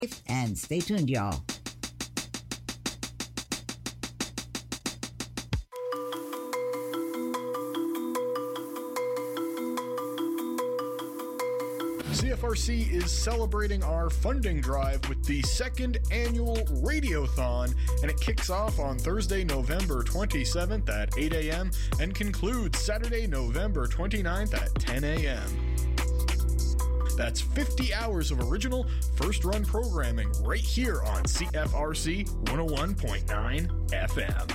And stay tuned, y'all. CFRC is celebrating our funding drive with the second annual Radiothon, and it kicks off on Thursday, November 27th at 8 a.m. and concludes Saturday, November 29th at 10 a.m. That's 50 hours of original first-run programming right here on CFRC 101.9 FM.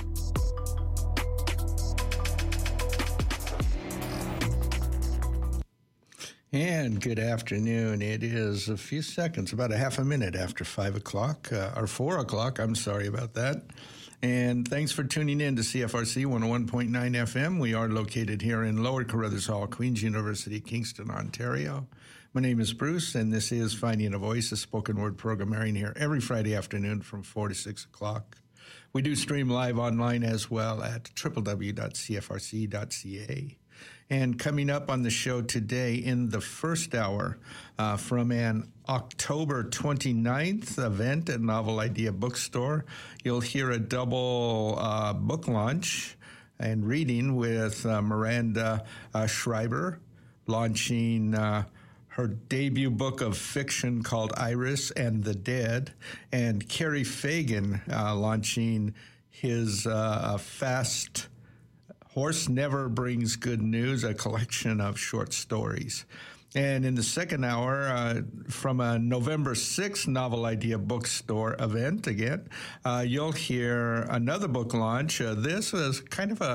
And good afternoon. It is a few seconds, about a half a minute after 5 o'clock, or 4 o'clock. I'm sorry about that. And thanks for tuning in to CFRC 101.9 FM. We are located here in Lower Carruthers Hall, Queen's University, Kingston, Ontario. My name is Bruce, and this is Finding a Voice, a spoken word program airing here every Friday afternoon from 4 to 6 o'clock. We do stream live online as well at www.cfrc.ca. And coming up on the show today in the first hour from an October 29th event at Novel Idea Bookstore, you'll hear a double book launch and reading with Miranda Schreiber launching her debut book of fiction called Iris and the Dead, and Kerry Fagan launching his Fast Horse Never Brings Good News, a collection of short stories. And in the second hour, from a November 6th Novel Idea Bookstore event again, you'll hear another book launch. This is kind of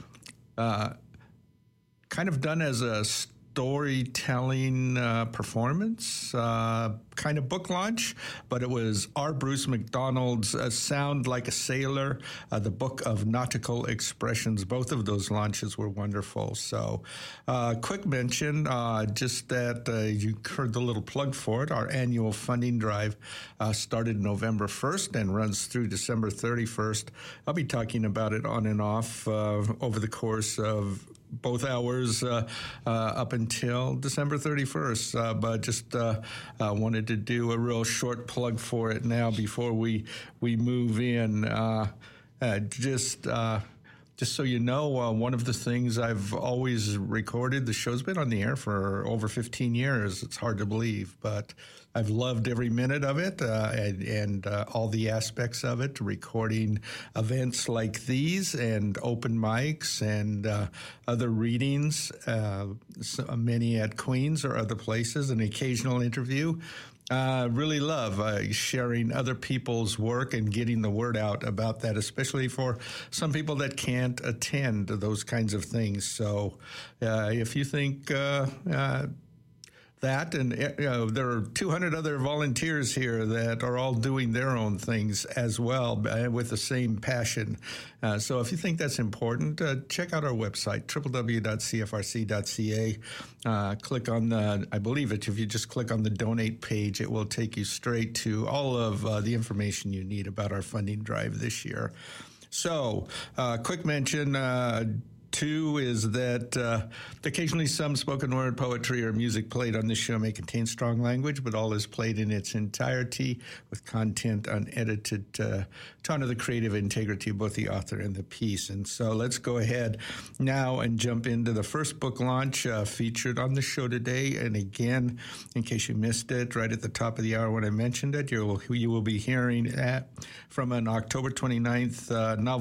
done as a storytelling performance kind of book launch, but it was R. Bruce McDonald's Sound Like a Sailor, the Book of Nautical Expressions. Both of those launches were wonderful. So quick mention, just that you heard the little plug for it. Our annual funding drive started November 1st and runs through December 31st. I'll be talking about it on and off over the course of both hours up until December 31st, but just wanted to do a real short plug for it now before we move in. Just so you know, one of the things I've always recorded, the show's been on the air for over 15 years. It's hard to believe, but I've loved every minute of it and all the aspects of it, recording events like these and open mics and other readings, many at Queen's or other places, an occasional interview. Really love sharing other people's work and getting the word out about that, especially for some people that can't attend those kinds of things. So if you think that, and there are 200 other volunteers here that are all doing their own things as well with the same passion. So if you think that's important, check out our website, www.cfrc.ca. Click on I believe if you just click on the donate page, it will take you straight to all of the information you need about our funding drive this year. So quick mention, two is that occasionally some spoken word poetry or music played on this show may contain strong language, but all is played in its entirety with content unedited to honor the creative integrity of both the author and the piece. And so let's go ahead now and jump into the first book launch featured on the show today. And again, in case you missed it, right at the top of the hour when I mentioned it, you will be hearing from an October 29th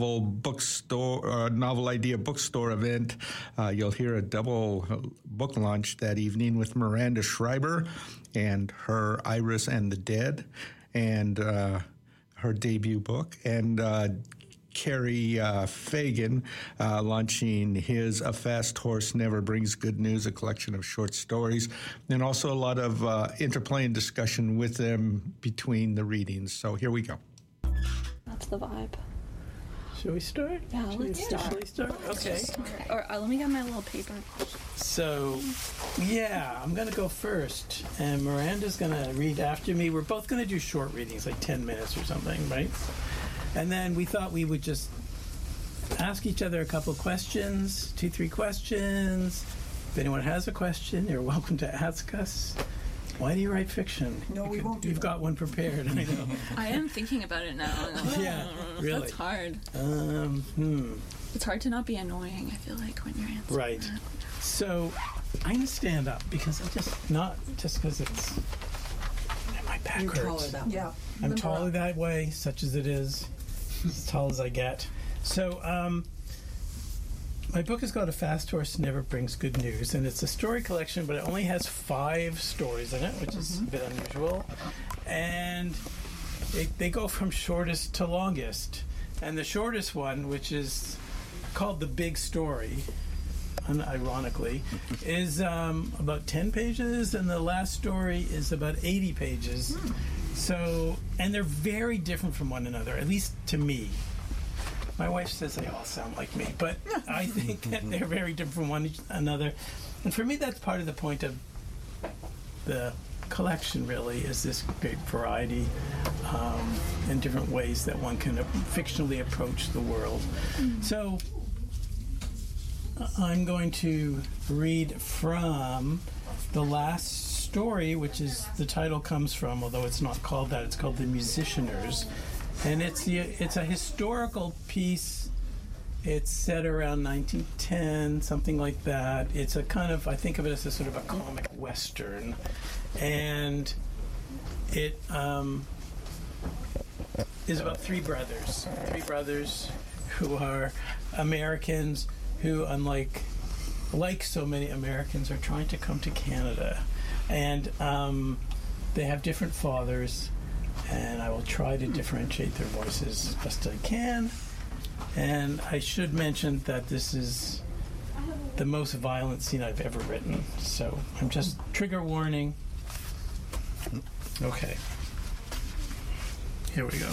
Novel Idea Bookstore event. You'll hear a double book launch that evening with Miranda Schreiber and her Iris and the Dead, and her debut book, and Kerry Fagan launching his A Fast Horse Never Brings Good News, a collection of short stories, and also a lot of interplay and discussion with them between the readings. So here we go. That's the vibe. Should we start? Yeah, let's start. Okay. Or let me get my little paper. So, yeah, I'm going to go first, and Miranda's going to read after me. We're both going to do short readings, like 10 minutes or something, right? And then we thought we would just ask each other a couple questions, 2-3 questions. If anyone has a question, you're welcome to ask us. Why do you write fiction? No, we won't do You've that. got one prepared, I know. I am thinking about it now. Yeah, really. That's hard. It's hard to not be annoying, I feel like, when you're answering. Right. that. So I'm going to stand up because not just because it's my back You're taller hurts. that way. Yeah. I'm taller that way, such as it is, as tall as I get. So, my book is called A Fast Horse Never Brings Good News, and it's a story collection, but it only has 5 stories in it, which is a bit unusual. And they go from shortest to longest. And the shortest one, which is called The Big Story, unironically, is about 10 pages, and the last story is about 80 pages. So, and they're very different from one another, at least to me. My wife says they all sound like me, but I think that they're very different from one another. And for me, that's part of the point of the collection, really, is this great variety in different ways that one can fictionally approach the world. So I'm going to read from the last story, which is the title comes from, although it's not called that, it's called The Musicianers. And it's a historical piece. It's set around 1910, something like that. It's a kind of, I think of it as a sort of a comic western. And it is about 3 brothers. 3 brothers who are Americans who, unlike so many Americans, are trying to come to Canada. And they have different fathers. And I will try to differentiate their voices as best I can. And I should mention that this is the most violent scene I've ever written. So I'm just trigger warning. Okay. Here we go.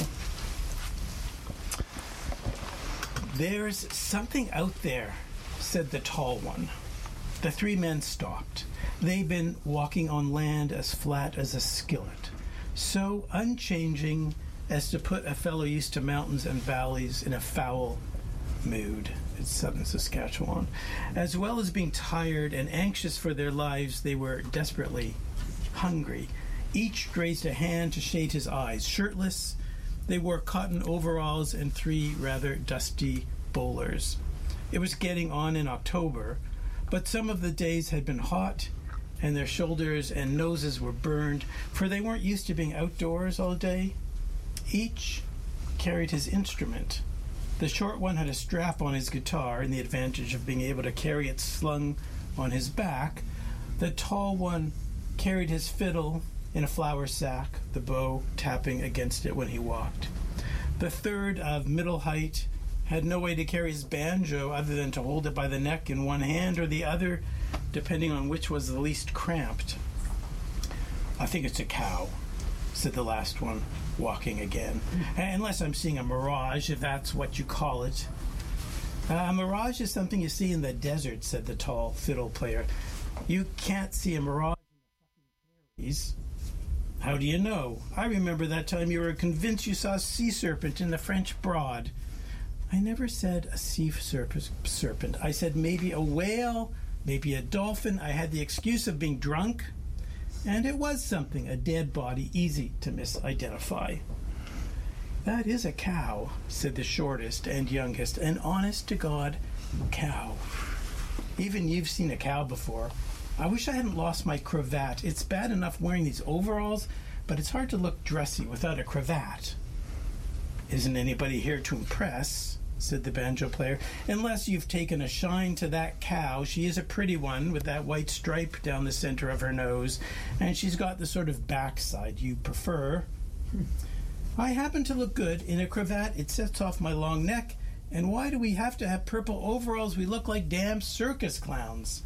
There's something out there, said the tall one. The 3 men stopped. They've been walking on land as flat as a skillet, so unchanging as to put a fellow used to mountains and valleys in a foul mood. It's southern Saskatchewan. As well as being tired and anxious for their lives, they were desperately hungry. Each raised a hand to shade his eyes. Shirtless, they wore cotton overalls and 3 rather dusty bowlers. It was getting on in October, but some of the days had been hot, and their shoulders and noses were burned, for they weren't used to being outdoors all day. Each carried his instrument. The short one had a strap on his guitar, and the advantage of being able to carry it slung on his back. The tall one carried his fiddle in a flour sack, the bow tapping against it when he walked. The third, of middle height, had no way to carry his banjo other than to hold it by the neck in one hand or the other, depending on which was the least cramped. I think it's a cow, said the last one, walking again. Unless I'm seeing a mirage, if that's what you call it. A mirage is something you see in the desert, said the tall fiddle player. You can't see a mirage in the prairies. How do you know? I remember that time you were convinced you saw a sea serpent in the French Broad. I never said a sea serpent. I said maybe a whale, maybe a dolphin. I had the excuse of being drunk. And it was something, a dead body, easy to misidentify. That is a cow, said the shortest and youngest, an honest-to-God cow. Even you've seen a cow before. I wish I hadn't lost my cravat. It's bad enough wearing these overalls, but it's hard to look dressy without a cravat. Isn't anybody here to impress, said the banjo player, unless you've taken a shine to that cow. She is a pretty one with that white stripe down the center of her nose, and she's got the sort of backside you prefer. I happen to look good in a cravat. It sets off my long neck, and why do we have to have purple overalls? We look like damn circus clowns.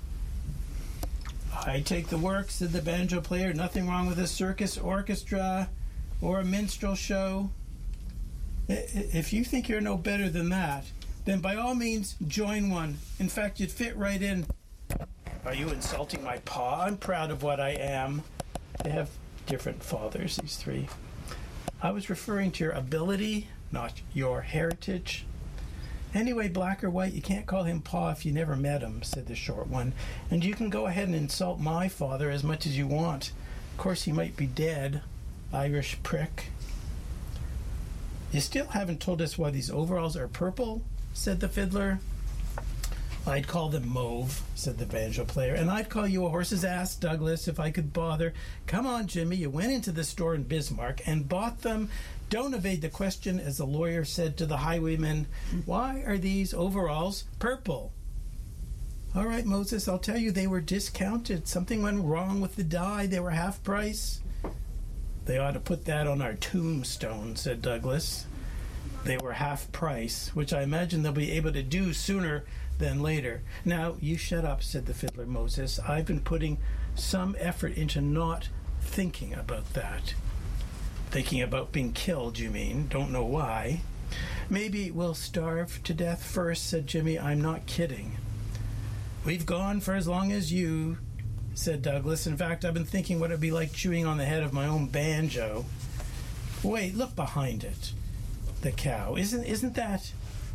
I take the work, said the banjo player. Nothing wrong with a circus orchestra or a minstrel show. If you think you're no better than that, then by all means join one. In fact, you'd fit right in. Are you insulting my pa? I'm proud of what I am. They have different fathers, these 3. I was referring to your ability, not your heritage. Anyway, black or white, you can't call him pa if you never met him, said the short one. And you can go ahead and insult my father as much as you want. course, he might be dead. Irish prick. You still haven't told us why these overalls are purple, said the fiddler. I'd call them mauve, said the banjo player, and I'd call you a horse's ass, Douglas, if I could bother. Come on, Jimmy, you went into the store in Bismarck and bought them. Don't evade the question, as the lawyer said to the highwayman. Why are these overalls purple? All right, Moses, I'll tell you, they were discounted. Something went wrong with the dye. They were half price. They ought to put that on our tombstone, said Douglas. They were half price, which I imagine they'll be able to do sooner than later. Now, you shut up, said the fiddler Moses. I've been putting some effort into not thinking about that. Thinking about being killed, you mean? Don't know why. Maybe we'll starve to death first, said Jimmy. I'm not kidding. We've gone for as long as you, said Douglas. In fact, I've been thinking what it'd be like chewing on the head of my own banjo. Wait, look behind it. The cow. Isn't that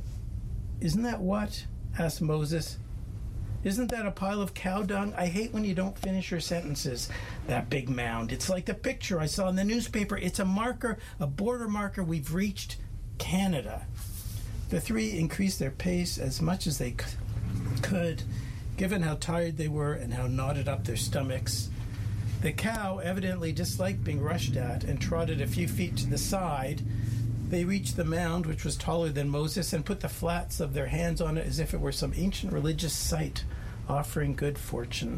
what? Asked Moses. Isn't that a pile of cow dung? I hate when you don't finish your sentences. That big mound. It's like the picture I saw in the newspaper. It's a marker, a border marker. We've reached Canada. The three increased their pace as much as they could, given how tired they were and how knotted up their stomachs. The cow evidently disliked being rushed at and trotted a few feet to the side. They reached the mound, which was taller than Moses, and put the flats of their hands on it as if it were some ancient religious site offering good fortune.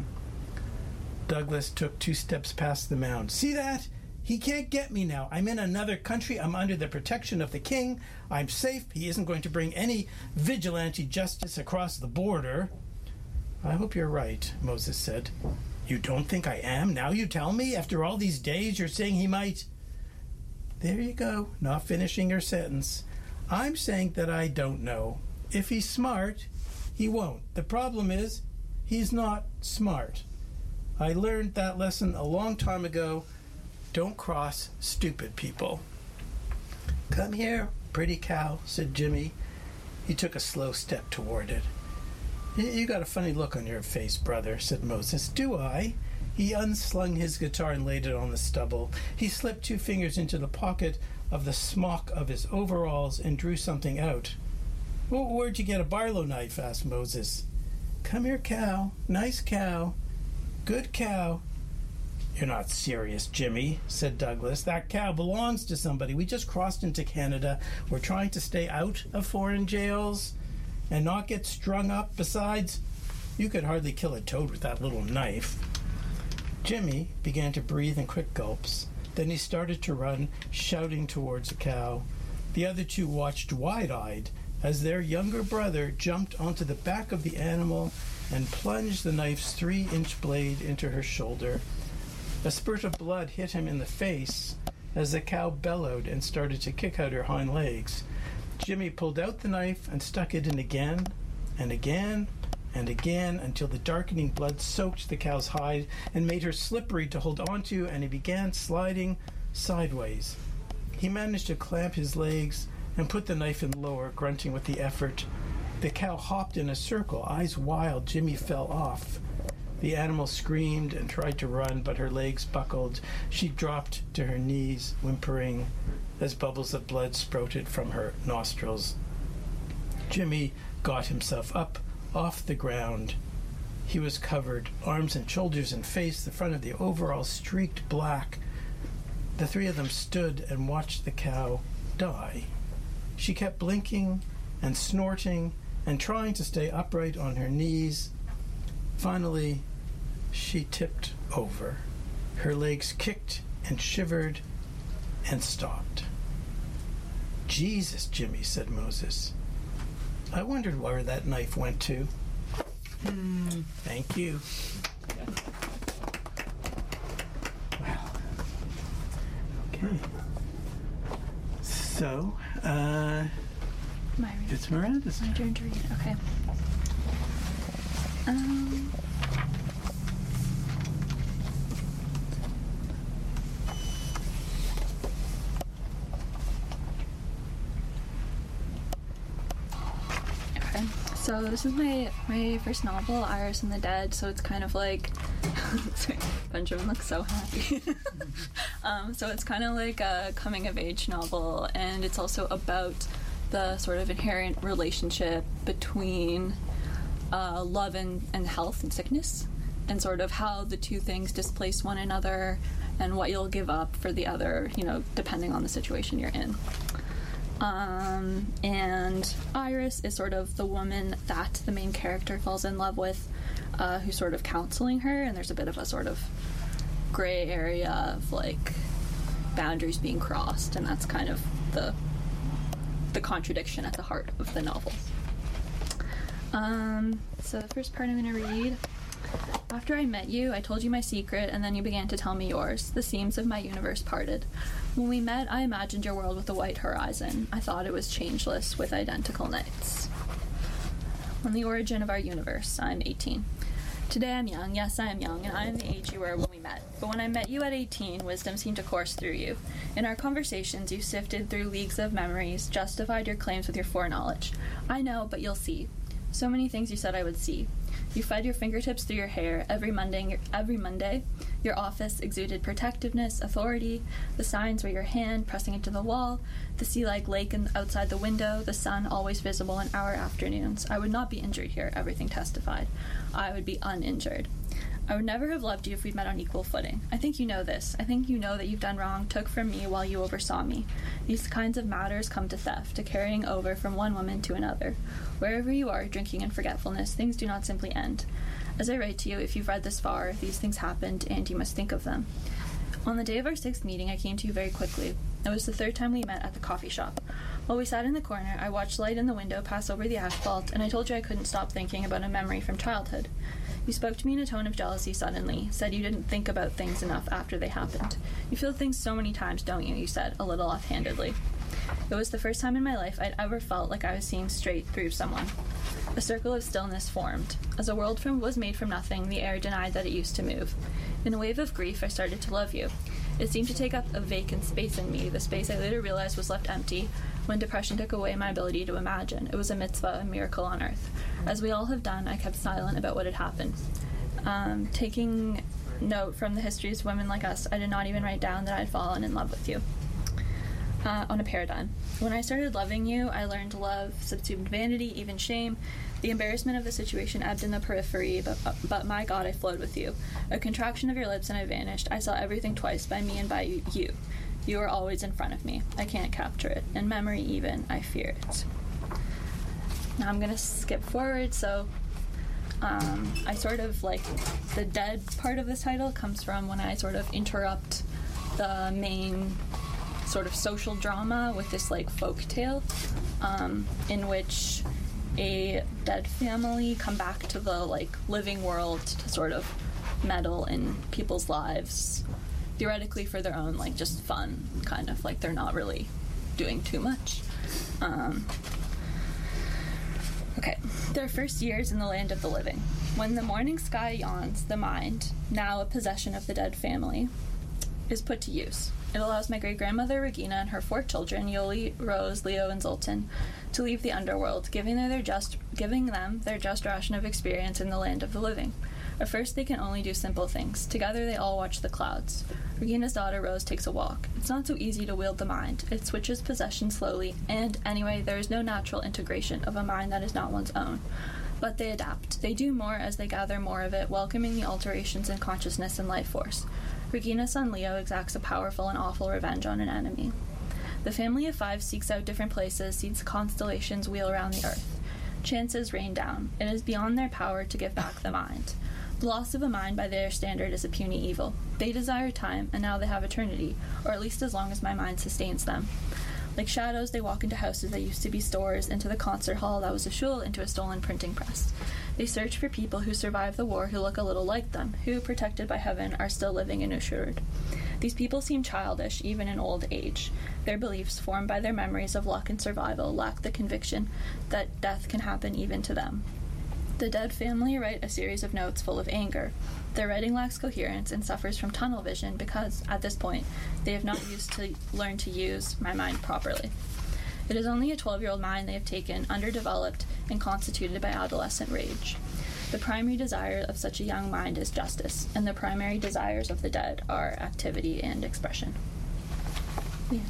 Douglas took 2 steps past the mound. See that? He can't get me now. I'm in another country. I'm under the protection of the king. I'm safe. He isn't going to bring any vigilante justice across the border. I hope you're right, Moses said. You don't think I am? Now you tell me? After all these days, you're saying he might... There you go, not finishing your sentence. I'm saying that I don't know. If he's smart, he won't. The problem is, he's not smart. I learned that lesson a long time ago. Don't cross stupid people. Come here, pretty cow, said Jimmy. He took a slow step toward it. You got a funny look on your face, brother, said Moses. Do I? He unslung his guitar and laid it on the stubble. He slipped 2 fingers into the pocket of the smock of his overalls and drew something out. Well, where'd you get a Barlow knife? Asked Moses. Come here, cow. Nice cow. Good cow. You're not serious, Jimmy, said Douglas. That cow belongs to somebody. We just crossed into Canada. We're trying to stay out of foreign jails and not get strung up. Besides, you could hardly kill a toad with that little knife. Jimmy began to breathe in quick gulps. Then he started to run, shouting towards the cow. The other 2 watched wide-eyed as their younger brother jumped onto the back of the animal and plunged the knife's 3-inch blade into her shoulder. A spurt of blood hit him in the face as the cow bellowed and started to kick out her hind legs. Jimmy pulled out the knife and stuck it in again and again and again until the darkening blood soaked the cow's hide and made her slippery to hold onto, and he began sliding sideways. He managed to clamp his legs and put the knife in lower, grunting with the effort. The cow hopped in a circle, eyes wild. Jimmy fell off. The animal screamed and tried to run, but her legs buckled. She dropped to her knees, whimpering, as bubbles of blood sprouted from her nostrils. Jimmy got himself up off the ground. He was covered, arms and shoulders and face, the front of the overalls streaked black. The 3 of them stood and watched the cow die. She kept blinking and snorting and trying to stay upright on her knees. Finally, she tipped over. Her legs kicked and shivered and stopped. Jesus, Jimmy, said Moses. I wondered where that knife went to. Thank you. Well, okay. So, it's Miranda's turn. My turn to read. Okay. So this is my first novel, Iris and the Dead, so it's kind of like Benjamin looks so happy. So it's kind of like a coming-of-age novel, and it's also about the sort of inherent relationship between love and health and sickness, and sort of how the two things displace one another and what you'll give up for the other, depending on the situation you're in. And Iris is sort of the woman that the main character falls in love with, who's sort of counseling her, and there's a bit of a sort of gray area of, like, boundaries being crossed, and that's kind of the contradiction at the heart of the novel. So the first part I'm going to read. After I met you, I told you my secret, and then you began to tell me yours. The seams of my universe parted. When we met, I imagined your world with a white horizon. I thought it was changeless, with identical nights. On the origin of our universe, I'm 18. Today I'm young, yes, I am young, and I am the age you were when we met. But when I met you at 18, wisdom seemed to course through you. In our conversations, you sifted through leagues of memories, justified your claims with your foreknowledge. I know, but you'll see. So many things you said I would see. You fed your fingertips through your hair every Monday. Your office exuded protectiveness, authority. The signs were your hand pressing into the wall. The sea-like lake outside the window. The sun always visible in our afternoons. I would not be injured here, everything testified. I would be uninjured. I would never have loved you if we'd met on equal footing. I think you know this. I think you know that you've done wrong, took from me while you oversaw me. These kinds of matters come to theft, to carrying over from one woman to another. Wherever you are, drinking in forgetfulness, things do not simply end. As I write to you, if you've read this far, these things happened, and you must think of them. On the day of our 6th meeting, I came to you very quickly. It was the 3rd time we met at the coffee shop. While we sat in the corner, I watched light in the window pass over the asphalt, and I told you I couldn't stop thinking about a memory from childhood. You spoke to me in a tone of jealousy suddenly, said you didn't think about things enough after they happened. You feel things so many times, don't you? You said, a little offhandedly. It was the first time in my life I'd ever felt like I was seeing straight through someone. A circle of stillness formed. As a world was made from nothing, the air denied that it used to move. In a wave of grief, I started to love you. It seemed to take up a vacant space in me, the space I later realized was left empty when depression took away my ability to imagine. It was a mitzvah, a miracle on earth. As we all have done, I kept silent about what had happened. Taking note from the histories of women like us, I did not even write down that I had fallen in love with you. On a paradigm. When I started loving you, I learned to love, subsumed vanity, even shame. The embarrassment of the situation ebbed in the periphery, but my God, I flowed with you. A contraction of your lips and I vanished. I saw everything twice, by me and by you. You are always in front of me. I can't capture it. In memory even, I fear it. Now I'm going to skip forward, so I sort of, like, the dead part of this title comes from when I sort of interrupt the main sort of social drama with this, like, folk tale, in which a dead family come back to the, like, living world to sort of meddle in people's lives, theoretically for their own, like, just fun, kind of, like, they're not really doing too much. Okay, their first years in the land of the living. When the morning sky yawns, the mind, now a possession of the dead family, is put to use. It allows my great-grandmother Regina and her 4 children, Yoli, Rose, Leo, and Zoltan, to leave the underworld, giving them their just ration of experience in the land of the living. At first, they can only do simple things. Together, they all watch the clouds. Regina's daughter, Rose, takes a walk. It's not so easy to wield the mind. It switches possession slowly, and, anyway, there is no natural integration of a mind that is not one's own. But they adapt. They do more as they gather more of it, welcoming the alterations in consciousness and life force. Regina's son, Leo, exacts a powerful and awful revenge on an enemy. The family of 5 seeks out different places, sees constellations wheel around the earth. Chances rain down. It is beyond their power to give back the mind. The loss of a mind by their standard is a puny evil. They desire time, and now they have eternity, or at least as long as my mind sustains them. Like shadows, they walk into houses that used to be stores, into the concert hall that was a shul, into a stolen printing press. They search for people who survived the war who look a little like them, who, protected by heaven, are still living in Ushurd. These people seem childish, even in old age. Their beliefs, formed by their memories of luck and survival, lack the conviction that death can happen even to them. The dead family write a series of notes full of anger. Their writing lacks coherence and suffers from tunnel vision because, at this point, they have not learned to use my mind properly. It is only a 12-year-old mind they have taken, underdeveloped and constituted by adolescent rage. The primary desire of such a young mind is justice, and the primary desires of the dead are activity and expression. Yeah.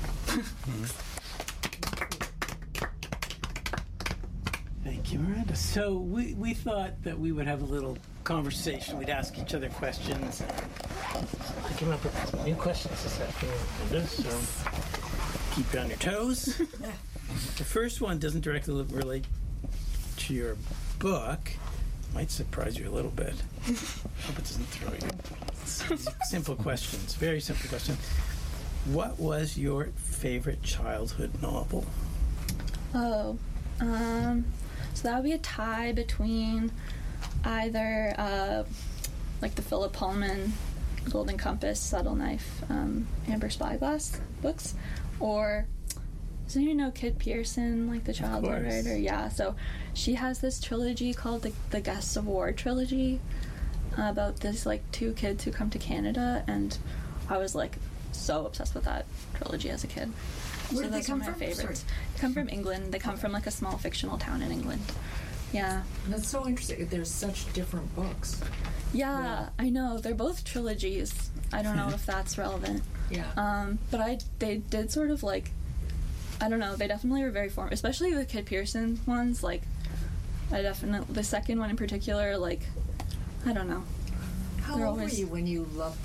Thank you, Miranda. So we thought that we would have a little conversation. We'd ask each other questions. I came up with some new questions this afternoon, Miranda, so keep you on your toes. The first one doesn't directly relate to your book. Might surprise you a little bit. Hope it doesn't throw you. Simple questions, very simple question. What was your favorite childhood novel? Oh, so that would be a tie between either like the Philip Pullman Golden Compass, Subtle Knife, Amber Spyglass books, or does anyone know Kit Pearson, like the childhood writer? Yeah, so she has this trilogy called the Guests of War trilogy about this like two kids who come to Canada, and I was like so obsessed with that trilogy as a kid. Where so did they come my from? favorites. Sorry. They come from England. They come from like a small fictional town in England. Yeah. That's so interesting. There's such different books. Yeah, I know. They're both trilogies. I don't know if that's relevant. Yeah. But they did sort of like, I don't know, they definitely were very formative, especially the Kit Pearson ones. Like, the second one in particular, like, I don't know. How old were you when you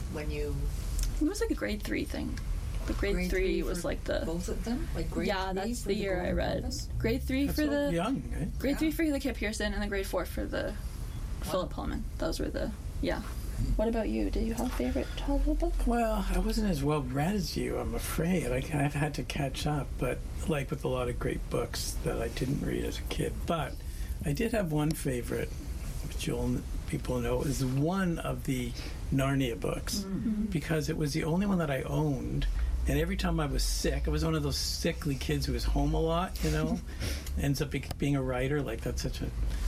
It was like a grade 3 thing. The grade 3 was like the... Both of them? Like grade 3? Yeah, that's for the year I Golden read. Compass? Grade 3 That's for so the... young, right? Grade 3 for the Kit Pearson, and then grade 4 for the Philip Pullman. Those were the... Yeah. What about you? Did you have a favorite childhood book? Well, I wasn't as well read as you, I'm afraid. Like, I've had to catch up, but like with a lot of great books that I didn't read as a kid. But I did have one favorite, which people know, is one of the Narnia books, because it was the only one that I owned. And every time I was sick, I was one of those sickly kids who was home a lot, you know, ends up being a writer. Like, that's such a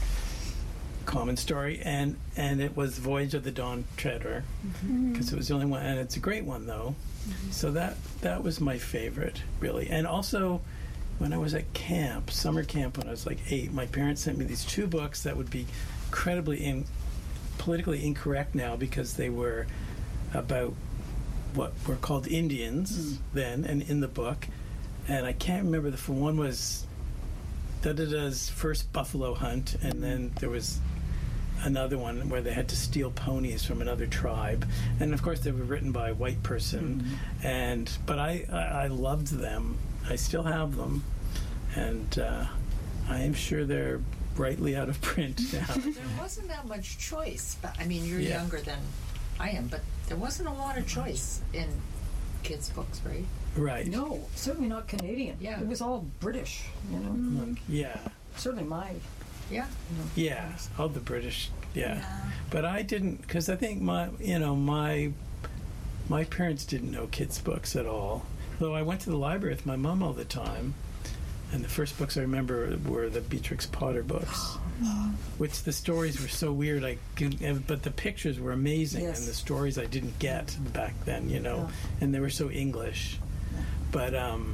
common story. And it was Voyage of the Dawn Treader, because it was the only one, and it's a great one, though. So that was my favorite, really. And also, when I was at camp, summer camp, when I was like 8, my parents sent me these 2 books that would be incredibly politically incorrect now, because they were about what were called Indians then, and in the book, and I can't remember one was Da-da-Da's first buffalo hunt, and then there was another one where they had to steal ponies from another tribe, and of course they were written by a white person, but I loved them. I still have them, and I am sure they're rightly out of print now. There wasn't that much choice. But, I mean, you're younger than I am, but there wasn't a lot of choice in kids' books, right? Right. No, certainly not Canadian. Yeah. It was all British, you know. Yeah. Certainly mine. Yeah. Yeah, all the British. Yeah. But I didn't, because I think my parents didn't know kids' books at all. Though I went to the library with my mom all the time, and the first books I remember were the Beatrix Potter books, which the stories were so weird. But the pictures were amazing, Yes. and the stories I didn't get back then, you know, and they were so English. But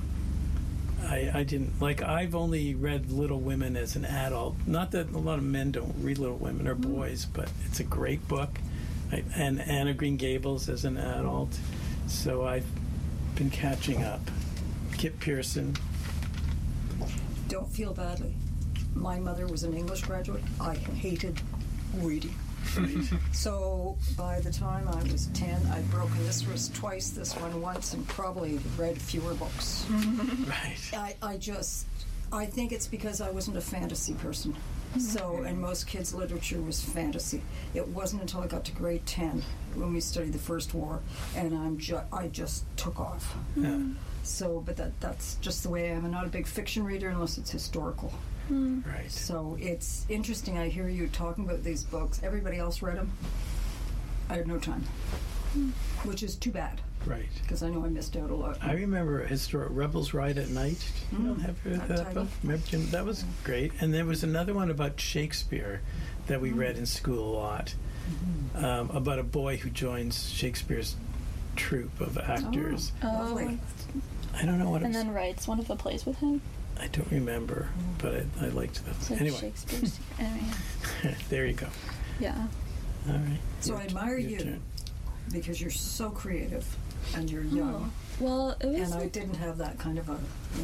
I didn't, like, I've only read Little Women as an adult. Not that a lot of men don't read Little Women, or boys, but it's a great book. And Anne of Green Gables as an adult. So I've been catching up. Kit Pearson. Don't feel badly. My mother was an English graduate. I hated reading. So by the time I was 10, I'd broken this wrist twice, this one once, and probably read fewer books. Right. I think it's because I wasn't a fantasy person. So, and most kids' literature was fantasy. It wasn't until I got to grade 10 when we studied the First War, and I just took off. Yeah. So, but that's just the way I am. I'm not a big fiction reader unless it's historical. Right. So it's interesting. I hear you talking about these books. Everybody else read them. I had no time, which is too bad Right. because I know I missed out a lot. I remember Rebels Ride at Night. You don't have you read that book? Remember, Jim? That was great. And there was another one about Shakespeare that we read in school a lot, about a boy who joins Shakespeare's troupe of actors. Lovely. I don't know what And it's. then writes one of the plays with him. I don't remember, but I liked that. It's like Anyway, Shakespeare's. Anyway. there you go. Yeah. All right. So I admire Your you turn. because you're so creative and you're young. Well, it was. And I didn't have that kind of a,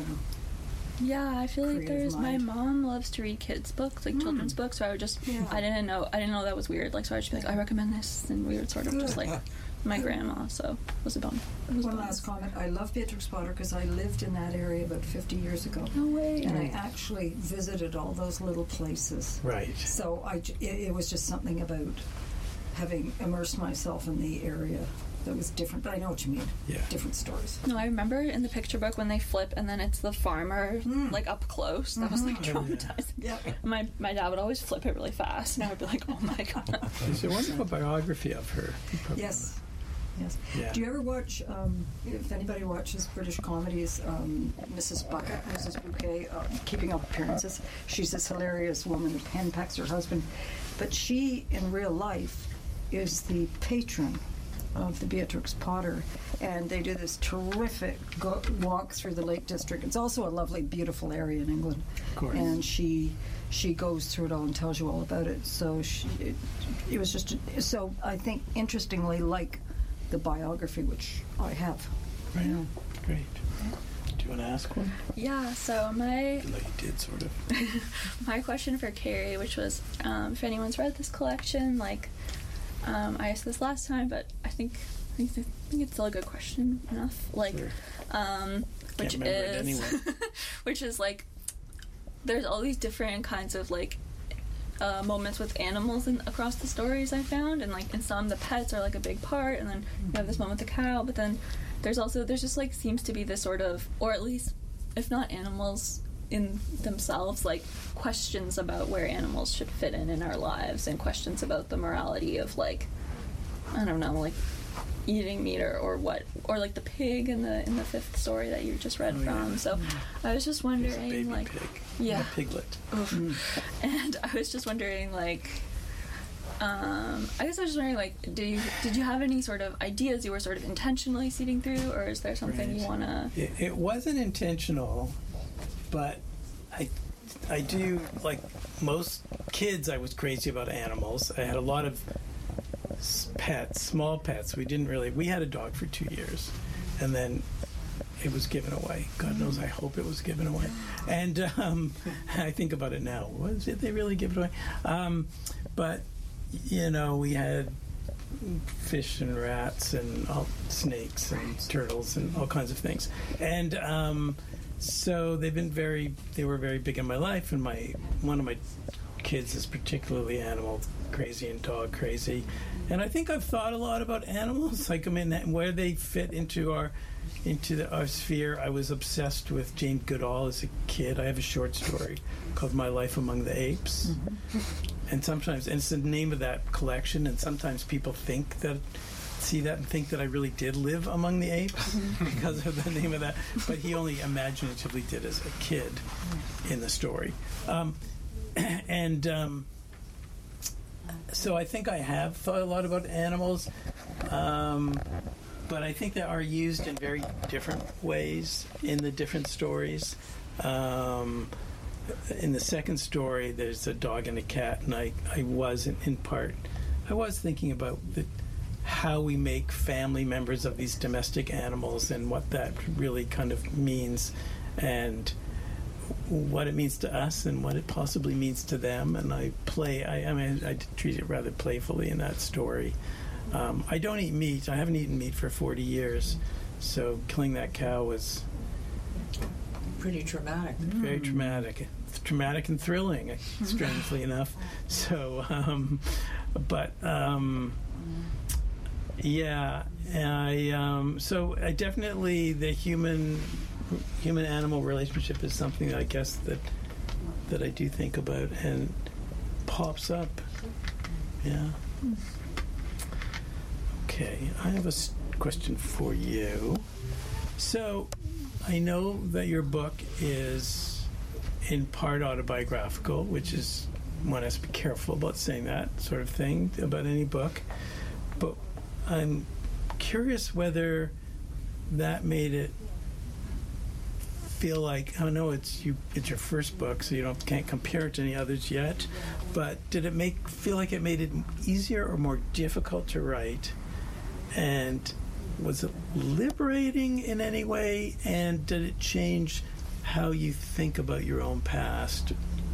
Yeah, I feel like creative my mind. mom loves to read kids' books, like children's books. So I would just, Yeah. I didn't know that was weird. Like, so I'd just be like, I recommend this, and we would sort of just like my grandma. So it was a bum. It was a One bonus. last comment. I love Beatrix Potter because I lived in that area about 50 years ago. No way. And I actually visited all those little places. Right. So it was just something about having immersed myself in the area that was different. But I know what you mean. Yeah. Different stories. No, I remember in the picture book when they flip and then it's the farmer like up close. That was like Oh, yeah. traumatizing. Yeah. My dad would always flip it really fast, and I would be like, "Oh my god!" There's a wonderful biography of her. You probably Yes. Yes. Yeah. Do you ever watch, if anybody watches British comedies, Mrs. Bucket, Mrs. Bouquet, Keeping Up Appearances? She's this hilarious woman who henpecks her husband. But she, in real life, is the patron of the Beatrix Potter. And they do this terrific walk through the Lake District. It's also a lovely, beautiful area in England. Of course. And she goes through it all and tells you all about it. So it was just, so I think, interestingly, like the biography, which I have. Right. Yeah. Great. Do you want to ask one? Yeah. So I feel like you did, sort of. my question for Carrie, which was, if anyone's read this collection, like, I asked this last time, but I think it's still a good question enough. Like, Sure. which remember it is, anyway. which is like, there's all these different kinds of like moments with animals across the stories I found, and like in some the pets are like a big part, and then you have this moment with the cow, but then there's just like seems to be this sort of, or at least if not animals in themselves, like questions about where animals should fit in our lives, and questions about the morality of like, I don't know, like eating meat or what, or like the pig in the fifth story that you just read Oh, yeah. from. So I was just There's a wondering, baby like, pig. yeah. A piglet. And I was just wondering, like, I guess I was just wondering, like, did you have any sort of ideas you were sort of intentionally seeding through, or is there something you Right. want to? It wasn't intentional, but I do, like most kids, I was crazy about animals. I had a lot of pets, small pets. We had a dog for 2 years, and then it was given away. God knows, I hope it was given away. And I think about it now. Did they really give it away? But, we had fish and rats and snakes and turtles and all kinds of things. And so they were very big in my life, and one of my kids is particularly animal crazy and dog crazy. And I think I've thought a lot about animals, like where they fit into our sphere. I was obsessed with Jane Goodall as a kid. I have a short story called My Life Among the Apes. And it's the name of that collection, and sometimes people see that and think that I really did live among the apes because of the name of that. But he only imaginatively did as a kid in the story. So I think I have thought a lot about animals, but I think they are used in very different ways in the different stories. In the second story, there's a dog and a cat, and I was thinking about how we make family members of these domestic animals and what that really kind of means, and what it means to us and what it possibly means to them. And I treat it rather playfully in that story. I don't eat meat. I haven't eaten meat for 40 years, so killing that cow was Pretty traumatic. very traumatic. Traumatic and thrilling, strangely enough. So, so I definitely, the human-animal relationship is something that I guess that I do think about and pops up. Yeah. Okay, I have a question for you. So, I know that your book is in part autobiographical, which is, one has to be careful about saying that sort of thing about any book. But I'm curious whether that made it feel like, I know it's your first book, so you can't compare it to any others yet, but did it feel like it made it easier or more difficult to write? And was it liberating in any way? And did it change how you think about your own past?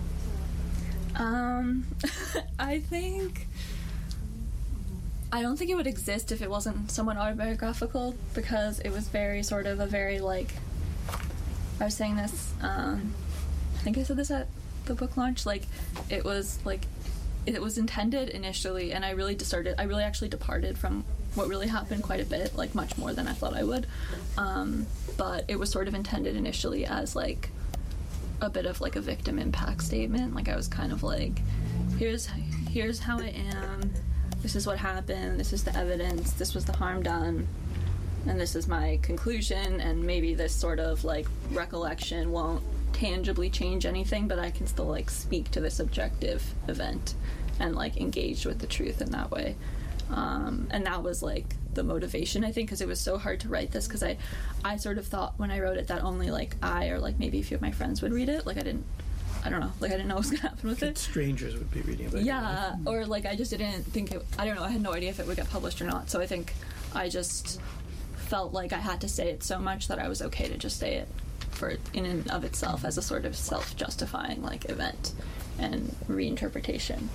I don't think it would exist if it wasn't somewhat autobiographical, because it was very sort of a very, like, I was saying this, I think I said this at the book launch, like, it was intended initially, and I really actually departed from what really happened quite a bit, like, much more than I thought I would, but it was sort of intended initially as, like, a bit of, like, a victim impact statement. Like, I was kind of like, here's how I am, this is what happened, this is the evidence, this was the harm done, and this is my conclusion, and maybe this sort of, like, recollection won't tangibly change anything, but I can still, like, speak to this objective event and, like, engage with the truth in that way. And that was, like, the motivation, I think, because it was so hard to write this, because I sort of thought when I wrote it that only, like, I or, like, maybe a few of my friends would read it. Like, I didn't know what was going to happen with it. Strangers would be reading about it. Yeah, or, like, I just didn't think I don't know, I had no idea if it would get published or not, so I think I just felt like I had to say it so much that I was okay to just say it in and of itself as a sort of self-justifying, like, event and reinterpretation.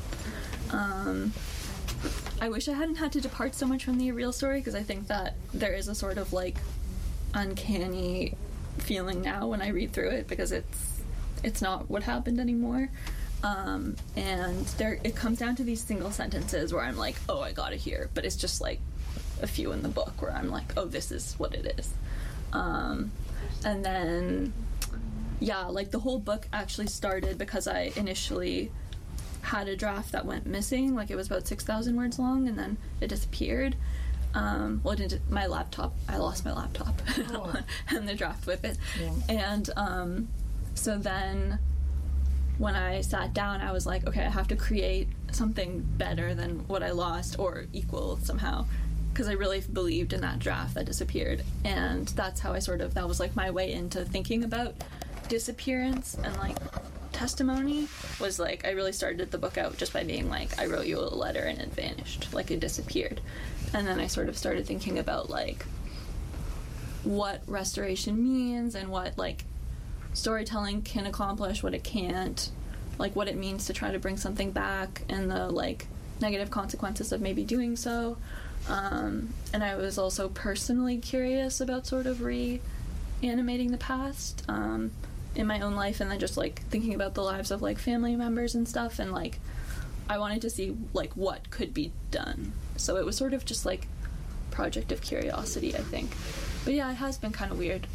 I wish I hadn't had to depart so much from the real story, because I think that there is a sort of, like, uncanny feeling now when I read through it, because it's not what happened anymore. And it comes down to these single sentences where I'm like, oh, I got it here, but it's just, like, a few in the book where I'm like, oh, this is what it is. And then, yeah, like, the whole book actually started because I initially had a draft that went missing. Like, it was about 6,000 words long, and then it disappeared. I lost my laptop and the draft with it. Yeah. And so then when I sat down, I was like, okay, I have to create something better than what I lost, or equal somehow, because I really believed in that draft that disappeared. And that's how that was, like, my way into thinking about disappearance and, like, testimony, was, like, I really started the book out just by being like, I wrote you a letter and it vanished, like, it disappeared. And then I sort of started thinking about, like, what restoration means, and what, like, storytelling can accomplish, what it can't, like, what it means to try to bring something back, and the, like, negative consequences of maybe doing so. And I was also personally curious about sort of reanimating the past in my own life, and then just, like, thinking about the lives of, like, family members and stuff, and, like, I wanted to see, like, what could be done. So it was sort of just, like, project of curiosity, I think. But yeah, it has been kind of weird.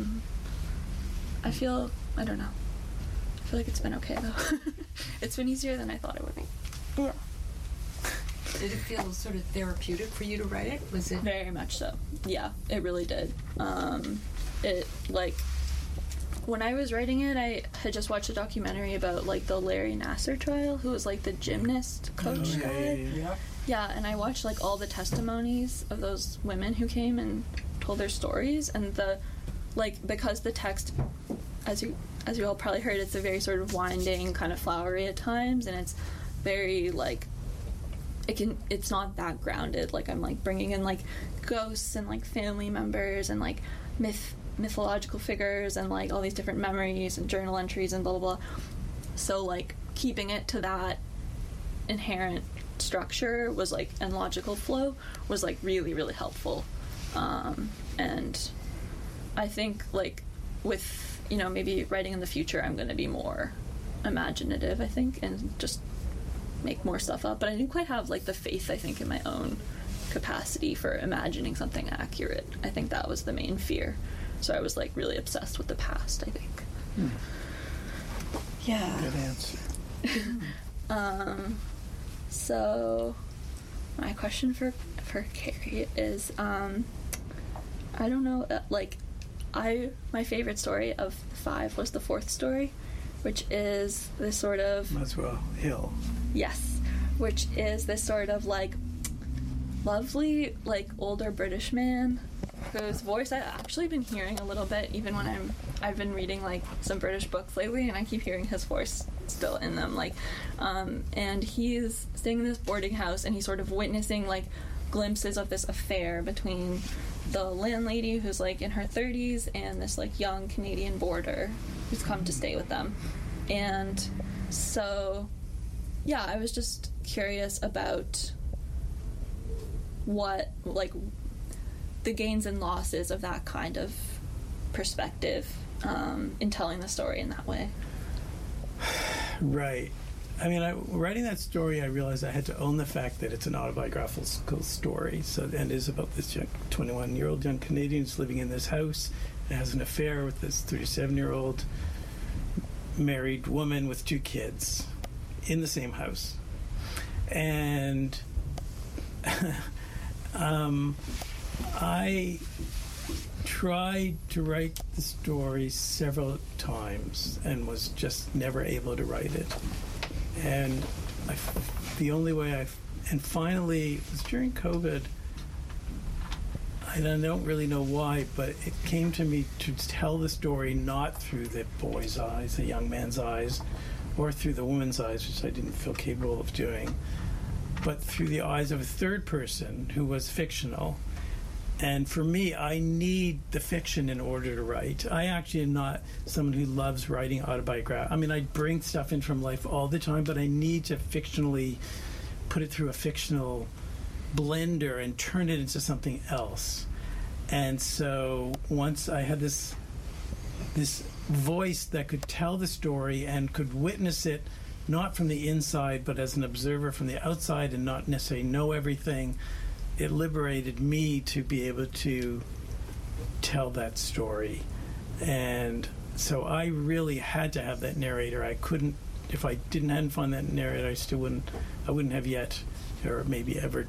I don't know. I feel like it's been okay, though. It's been easier than I thought it would be. Yeah. Did it feel sort of therapeutic for you to write it? Was it? Very much so. Yeah, it really did. It, like, when I was writing it, I had just watched a documentary about, like, the Larry Nassar trial, who was, like, the gymnast coach guy. Yeah, and I watched, like, all the testimonies of those women who came and told their stories, and because the text, as you all probably heard, it's a very sort of winding, kind of flowery at times, and it's very, like, it's not that grounded. Like, I'm, like, bringing in, like, ghosts and, like, family members and, like, mythological figures and, like, all these different memories and journal entries and blah blah blah. So, like, keeping it to that inherent structure was, like, and logical flow was, like, really, really helpful. And I think, like, with, you know, maybe writing in the future, I'm going to be more imaginative, I think, and just make more stuff up. But I didn't quite have, like, the faith, I think, in my own capacity for imagining something accurate. I think that was the main fear. So I was, like, really obsessed with the past, I think. Yeah. Good answer. So my question for Carrie is, I don't know, like, my favorite story of 5 was the 4th story, which is this sort of... Muswell Hill. Yes, which is this sort of, like, lovely, like, older British man whose voice I've actually been hearing a little bit, even when I've been reading like some British books lately, and I keep hearing his voice still in them. Like, and he's staying in this boarding house, and he's sort of witnessing like glimpses of this affair between the landlady, who's like in her 30s, and this like young Canadian boarder who's come to stay with them. And so, yeah, I was just curious about what, like, the gains and losses of that kind of perspective in telling the story in that way. Right. I mean, writing that story, I realized I had to own the fact that it's an autobiographical story. So, and is about this 21-year-old young Canadian who's living in this house and has an affair with this 37-year-old married woman with 2 kids in the same house. And I tried to write the story several times and was just never able to write it. And the only way and finally, it was during COVID, I don't really know why, but it came to me to tell the story not through the boy's eyes, the young man's eyes, or through the woman's eyes, which I didn't feel capable of doing, but through the eyes of a third person who was fictional. And for me, I need the fiction in order to write. I actually am not someone who loves writing autobiography. I mean, I bring stuff in from life all the time, but I need to fictionally put it through a fictional blender and turn it into something else. And so once I had this voice that could tell the story and could witness it, not from the inside, but as an observer from the outside and not necessarily know everything, it liberated me to be able to tell that story. And so I really had to have that narrator. I couldn't, if I hadn't found that narrator, I wouldn't have yet, or maybe ever,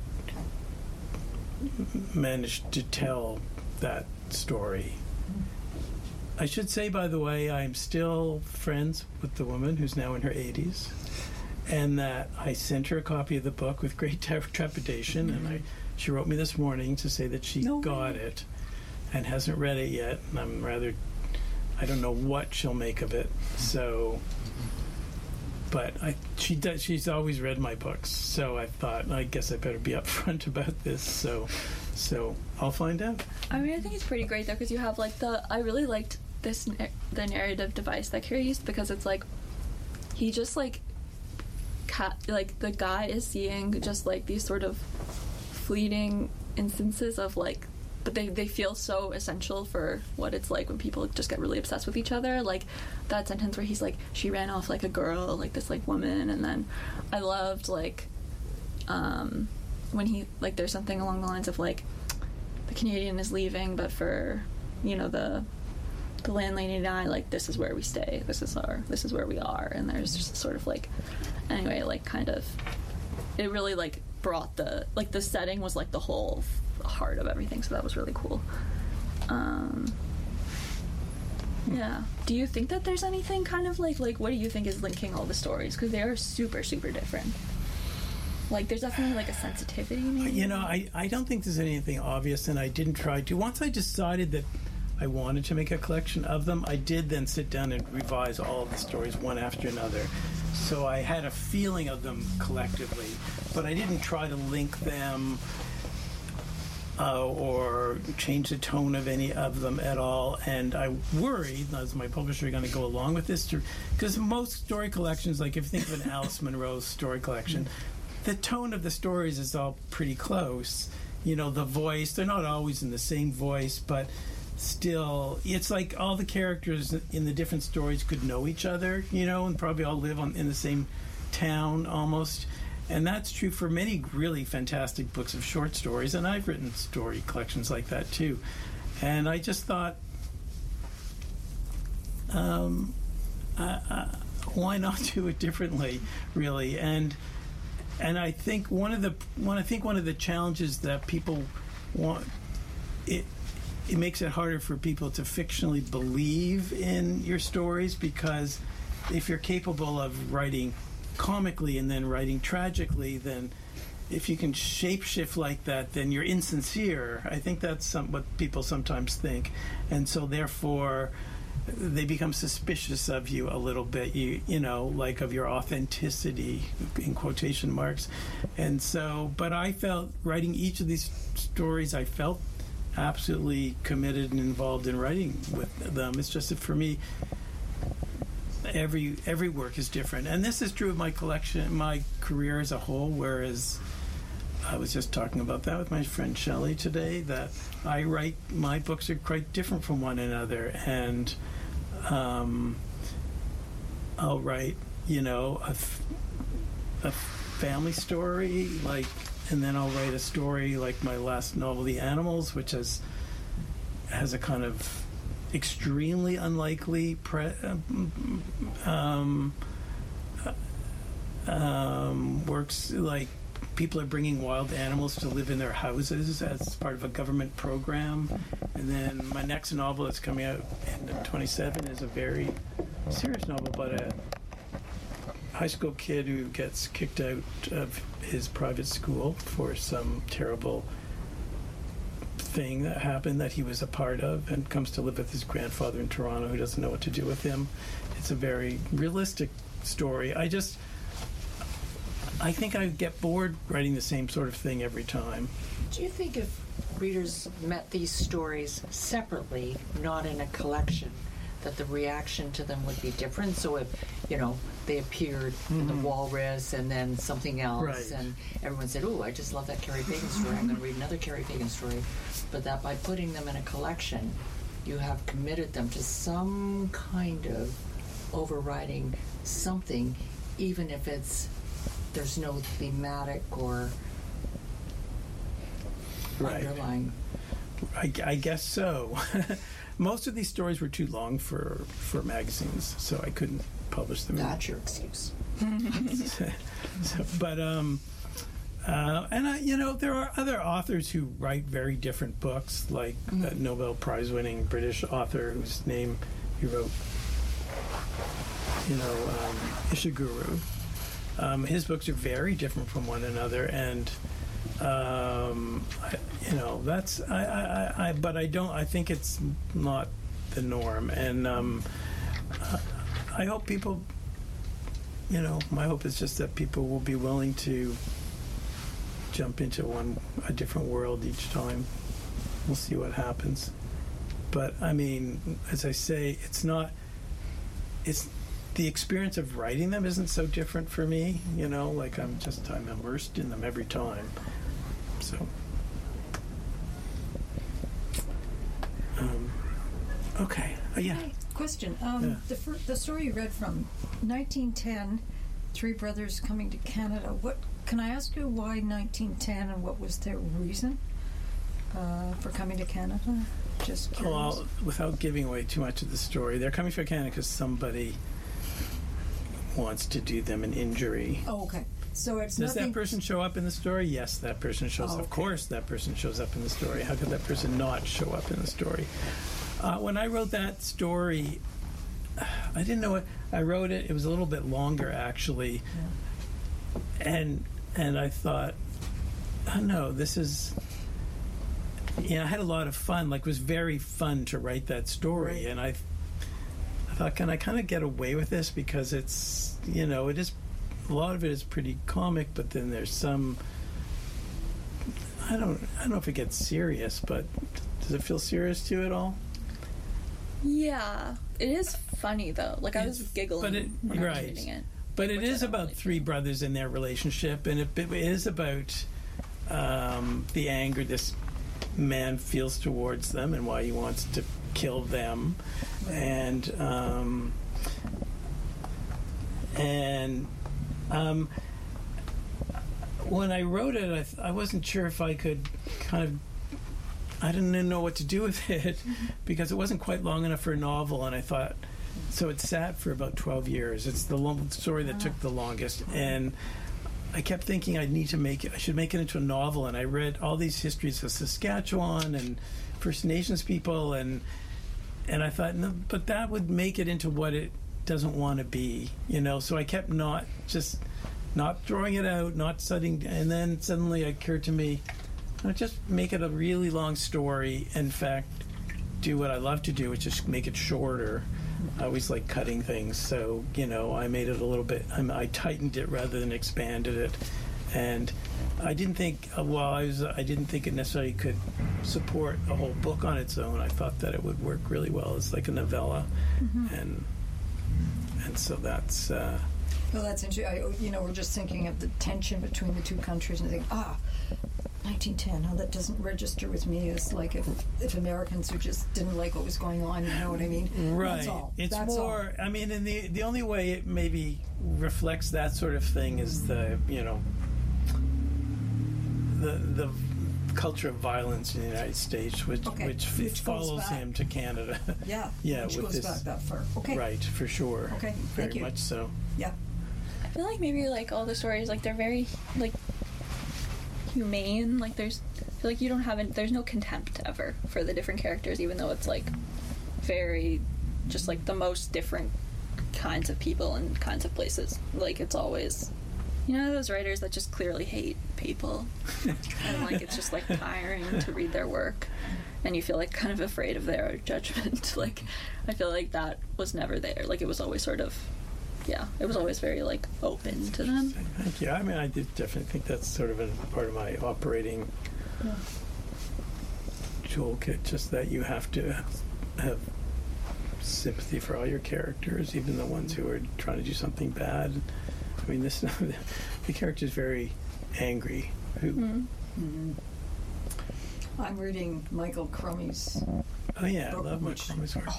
managed to tell that story. I should say, by the way, I'm still friends with the woman who's now in her 80s, and that I sent her a copy of the book with great trepidation, and she wrote me this morning to say that she got it and hasn't read it yet, and I don't know what she'll make of it. So, but she's always read my books, so I thought, I guess I better be upfront about this. So I'll find out. I mean, I think it's pretty great though, because you have like I really liked the narrative device that Carrie used, because it's like he just like the guy is seeing just like these sort of fleeting instances of like, but they feel so essential for what it's like when people just get really obsessed with each other. Like that sentence where he's like, she ran off like a girl, like this like woman. And then I loved like when he like, there's something along the lines of like, the Canadian is leaving, but for, you know, the landlady and I, like, this is where we stay, this is where we are. And there's just sort of like, anyway, like kind of, it really like brought the setting was like the whole heart of everything, so that was really cool. Yeah. Do you think that there's anything kind of like what do you think is linking all the stories, because they are super, super different? Like there's definitely like a sensitivity maybe? You know, I don't think there's anything obvious, and I didn't try to. Once I decided that I wanted to make a collection of them, I did then sit down and revise all of the stories one after another. So I had a feeling of them collectively, but I didn't try to link them or change the tone of any of them at all. And I worried, is my publisher going to go along with this? Because most story collections, like if you think of an Alice Munro's story collection, the tone of the stories is all pretty close. You know, the voice, they're not always in the same voice, but still, it's like all the characters in the different stories could know each other, you know, and probably all live in the same town almost. And that's true for many really fantastic books of short stories, and I've written story collections like that too. And I just thought, why not do it differently, really? And I think one of the challenges that people want, it makes it harder for people to fictionally believe in your stories, because if you're capable of writing comically and then writing tragically, then if you can shapeshift like that, then you're insincere. I think that's what people sometimes think, and so therefore they become suspicious of you a little bit. You know, like of your authenticity in quotation marks. And so, but I felt writing each of these stories, I felt absolutely committed and involved in writing with them. It's just that for me, every work is different, and this is true of my collection, my career as a whole. Whereas I was just talking about that with my friend Shelley today, that my books are quite different from one another, and I'll write, you know, a family story, like, and then I'll write a story like my last novel, The Animals, which has a kind of extremely unlikely works like people are bringing wild animals to live in their houses as part of a government program. And then my next novel that's coming out in 27 is a very serious novel about a high school kid who gets kicked out of his private school for some terrible thing that happened that he was a part of, and comes to live with his grandfather in Toronto who doesn't know what to do with him. It's a very realistic story. I think I get bored writing the same sort of thing every time. Do you think if readers met these stories separately, not in a collection, that the reaction to them would be different? So if, you know, they appeared in The Walrus and then something else, right, and everyone said, "Oh, I just love that Carrie Pagan story. I'm going to read another Carrie Pagan story." But that by putting them in a collection, you have committed them to some kind of overriding something, even if there's no thematic or underlying. I guess so. Most of these stories were too long for magazines, so I couldn't publish them. That's your excuse. But you know, there are other authors who write very different books, like that Nobel Prize-winning British author whose name he wrote, you know, Ishiguro. His books are very different from one another, and you know, that's but I think it's not the norm, and I hope people, you know, my hope is just that people will be willing to jump into a different world each time. We'll see what happens. But I mean, as I say, it's the experience of writing them isn't so different for me, you know, like I'm immersed in them every time. So okay. Yeah. Hey, question. Yeah. The story you read from 1910, three brothers coming to Canada. What can I ask you? Why 1910, and what was their reason for coming to Canada? Just curious. Well, without giving away too much of the story, they're coming to Canada because somebody wants to do them an injury. Oh, okay. So it's Does nothing... that person show up in the story? Yes, that person shows up. Okay. Of course, that person shows up in the story. How could that person not show up in the story? When I wrote that story, I didn't know it. I wrote it. It was a little bit longer, actually. Yeah. And I thought, oh, no, this is... I had a lot of fun. Like, it was very fun to write that story. Right. And I thought, can I kind of get away with this? Because it's, you know, it is... A lot of it is pretty comic, but then there's some... I don't know if it gets serious, but does it feel serious to you at all? Yeah, it is funny though. Like I was giggling when I was reading it. But it is about three brothers and their relationship, and it is about the anger this man feels towards them and why he wants to kill them, and when I wrote it, I wasn't sure if I could kind of. I didn't know what to do with it because it wasn't quite long enough for a novel, and I thought, so it sat for about 12 years. It's the story that took the longest, and I kept thinking I should make it into a novel, and I read all these histories of Saskatchewan and First Nations people, and I thought, no, but that would make it into what it doesn't want to be, you know. So I kept not just not throwing it out, not setting, and then suddenly it occurred to me, not just make it a really long story. In fact, do what I love to do, which is make it shorter. I always like cutting things, so I made it a little bit. I tightened it rather than expanded it, and I didn't think. I didn't think it necessarily could support a whole book on its own. I thought that it would work really well as like a novella, and so that's. Well, that's interesting. We're just thinking of the tension between the two countries, and think, 1910. How that doesn't register with me as like if Americans who just didn't like what was going on. You know what I mean? Right. That's all. It's That's more. all. I mean, and the only way it maybe reflects that sort of thing is the culture of violence in the United States, which follows him to Canada. Yeah. Yeah. Which goes back that far. Okay. Right. For sure. Okay. Very Thank you. much so. Yeah. I feel like maybe like all the stories, like they're very like humane. Like I feel like you don't have there's no contempt ever for the different characters, even though it's like very just like the most different kinds of people and kinds of places. Like it's always those writers that just clearly hate people and like it's just like tiring to read their work and you feel like kind of afraid of their judgment. Like I feel like that was never there. Like it was always sort of it was always very like open to them. Thank you. I mean, I did definitely think that's sort of a part of my operating toolkit, just that you have to have sympathy for all your characters, even the ones who are trying to do something bad. I mean, the character is very angry. I'm reading Michael Crummey's. Oh yeah, I love Michael Crummey's work.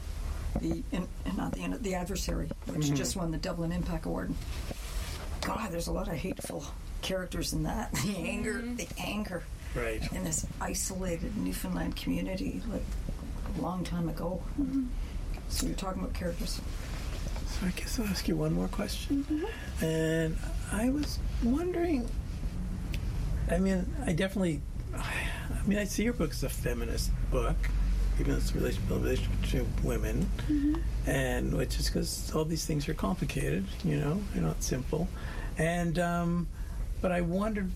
The Adversary, which just won the Dublin Impact Award. God, there's a lot of hateful characters in that. The anger. Right. In this isolated Newfoundland community, like a long time ago. So you're talking about characters. So I guess I'll ask you one more question. And I was wondering, I see your book as a feminist book, even though it's a relationship between women, and which is because all these things are complicated, they're not simple. And, but I wondered,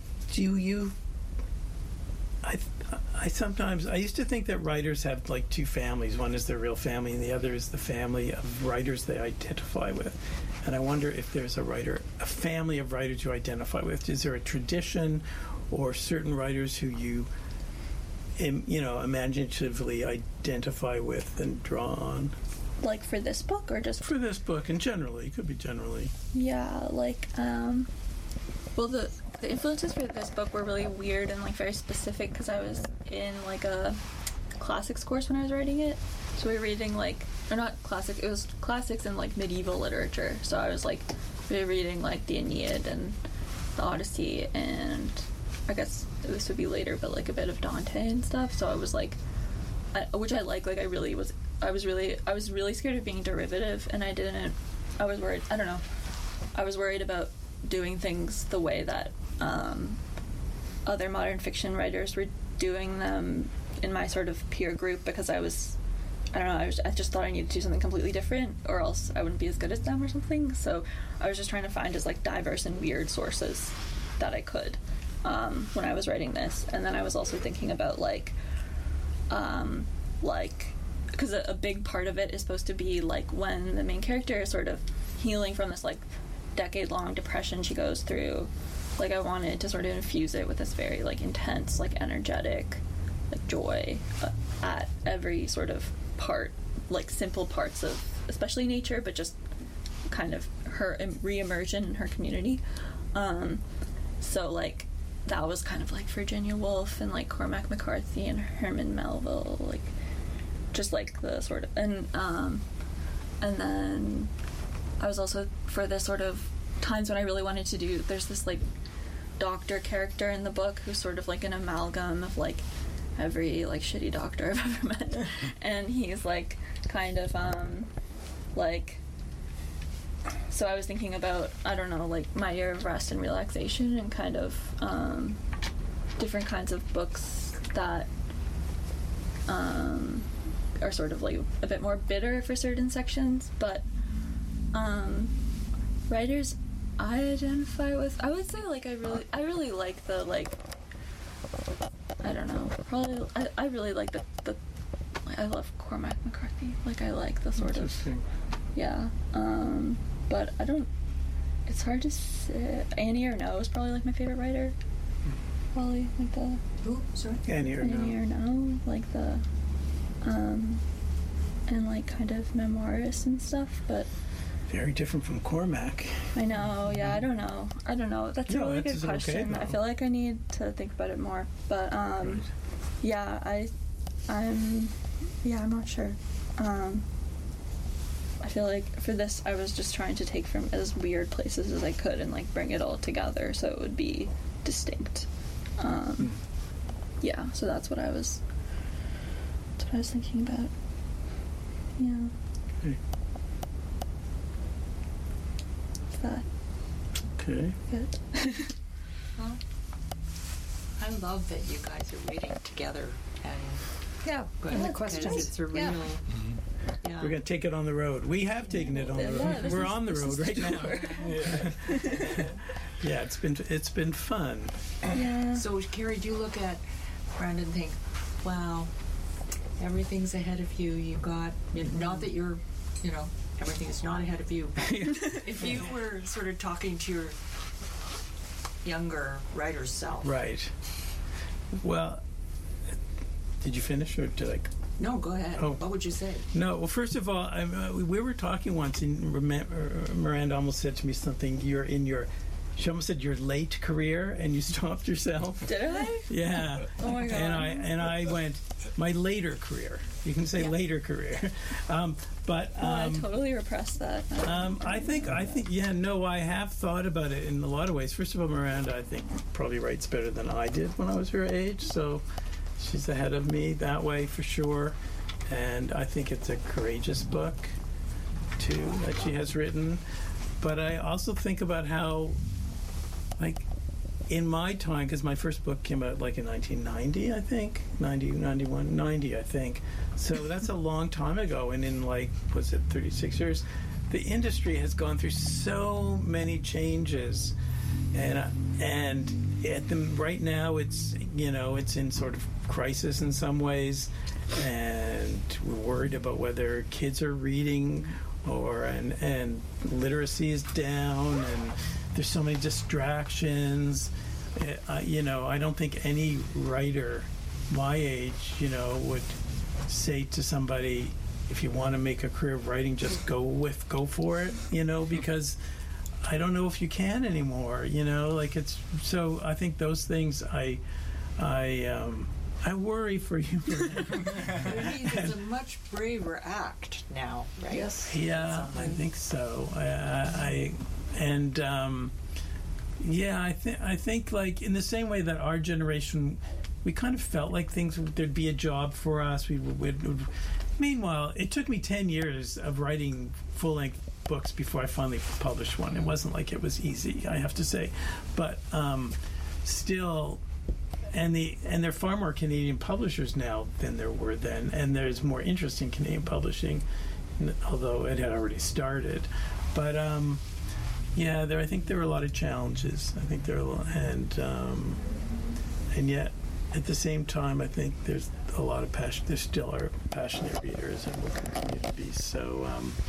I used to think that writers have like two families. One is their real family, and the other is the family of writers they identify with. And I wonder if there's a family of writers you identify with. Is there a tradition or certain writers who you, imaginatively identify with and draw on? Like for this book or just for this book and generally? It could be generally. Yeah, like, well, the influences for this book were really weird and like very specific because I was in like a classics course when I was writing it. So we were reading it was classics and like medieval literature. So I was like reading like the Aeneid and the Odyssey and I guess this would be later, but like a bit of Dante and stuff. So I was like, which I like I was really scared of being derivative, and I was worried. I don't know. I was worried about doing things the way that other modern fiction writers were doing them in my sort of peer group, because I just thought I needed to do something completely different, or else I wouldn't be as good as them or something. So I was just trying to find as like diverse and weird sources that I could when I was writing this. And then I was also thinking about because a big part of it is supposed to be like when the main character is sort of healing from this like decade-long depression she goes through. Like I wanted to sort of infuse it with this very like intense, like energetic, like joy at every sort of part, like simple parts of especially nature, but just kind of her re-immersion in her community. So like that was kind of like Virginia Woolf and like Cormac McCarthy and Herman Melville, like just like the sort of and then I was also, for this sort of times when I really wanted to do, there's this like doctor character in the book who's sort of like an amalgam of like every like shitty doctor I've ever met. And he's like kind of like, so I was thinking about, I don't know, like My Year of Rest and Relaxation and kind of different kinds of books that are sort of like a bit more bitter for certain sections, but writers I identify with, I would say like I really like the like, I don't know, probably I really like the I love Cormac McCarthy. Like I like the sort of, yeah. But I don't. It's hard to say. Annie Ernaux is probably like my favorite writer. Probably like the. Who? Sorry. Annie Ernaux, like the, and like kind of memoirist and stuff. But very different from Cormac. I know. Yeah, I don't know. That's a really good question. Okay, I feel like I need to think about it more. But Right. yeah, I'm not sure. I feel like for this, I was just trying to take from as weird places as I could and like bring it all together so it would be distinct. Yeah, so that's what I was thinking about. Yeah. Okay. Is that Okay. good? Well, I love that you guys are reading together and Yeah. good. And the Because questions. it's a real. Yeah. Yeah. We're going to take it on the road. We have taken it on the Yeah, road. this We're is- on the this road is right now. tour. Yeah, it's been fun. Yeah. So, Carrie, do you look at Brandon and think, wow, everything's ahead of you. You got, not that you're, everything is not ahead of you. But if you were sort of talking to your younger writer self. Right. Well, did you finish or did I? No, go ahead. Oh. What would you say? No. Well, first of all, we were talking once, and Miranda almost said to me something. She almost said your late career, and you stopped yourself. Did I? Yeah. Oh my god. And I went my later career. You can say later career, but I totally repressed that. I think yeah. No, I have thought about it in a lot of ways. First of all, Miranda, I think probably writes better than I did when I was her age, so she's ahead of me that way for sure. And I think it's a courageous book too that she has written. But I also think about how, like, in my time, because my first book came out like in 1990, I think, 90, 91, 90, I think. So that's a long time ago. And in like, was it 36 years? The industry has gone through so many changes. And right now it's in sort of crisis in some ways. And we're worried about whether kids are reading and literacy is down, and there's so many distractions. I don't think any writer my age, would say to somebody, if you want to make a career of writing, just go for it, because I don't know if you can anymore, it's so. I think those things I worry for you. It's a much braver act now, right? Yes. Yeah, I think so. I think like in the same way that our generation, we kind of felt like there'd be a job for us. We would. Meanwhile, it took me 10 years of writing full-length books before I finally published one. It wasn't like it was easy, I have to say, but still. And there are far more Canadian publishers now than there were then, and there's more interest in Canadian publishing, although it had already started. But I think there were a lot of challenges. I think there are a lot, and yet at the same time, I think there's a lot of passion. There still are passionate readers, and will continue to be. So,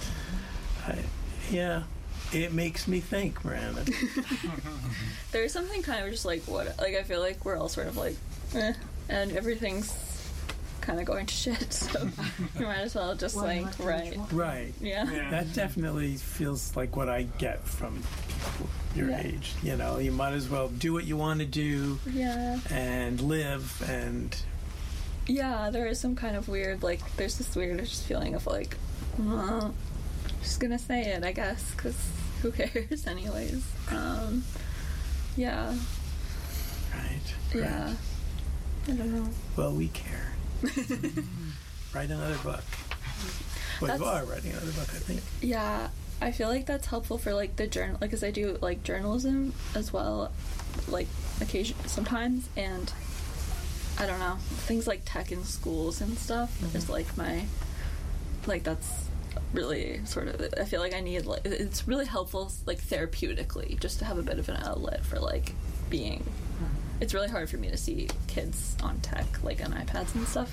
it makes me think, Miranda. There's something kind of just like I feel like we're all sort of like, and everything's kind of going to shit. So you might as well just right. Right. Yeah. That definitely feels like what I get from people your age. You might as well do what you want to do. Yeah. And live and. Yeah, there is some kind of weird there's this weird just feeling of like, just gonna say it, I guess, because who cares anyways. Yeah. Right. Yeah. I don't know. Well, we care. Write another book. Well, you are writing another book, I think. Yeah, I feel like that's helpful for the journal, because I do journalism as well, occasionally sometimes, and I don't know, things like tech in schools and stuff is my that's really sort of, I feel like I need, like, it's really helpful, like, therapeutically, just to have a bit of an outlet for, like, being, it's really hard for me to see kids on tech, like on iPads and stuff,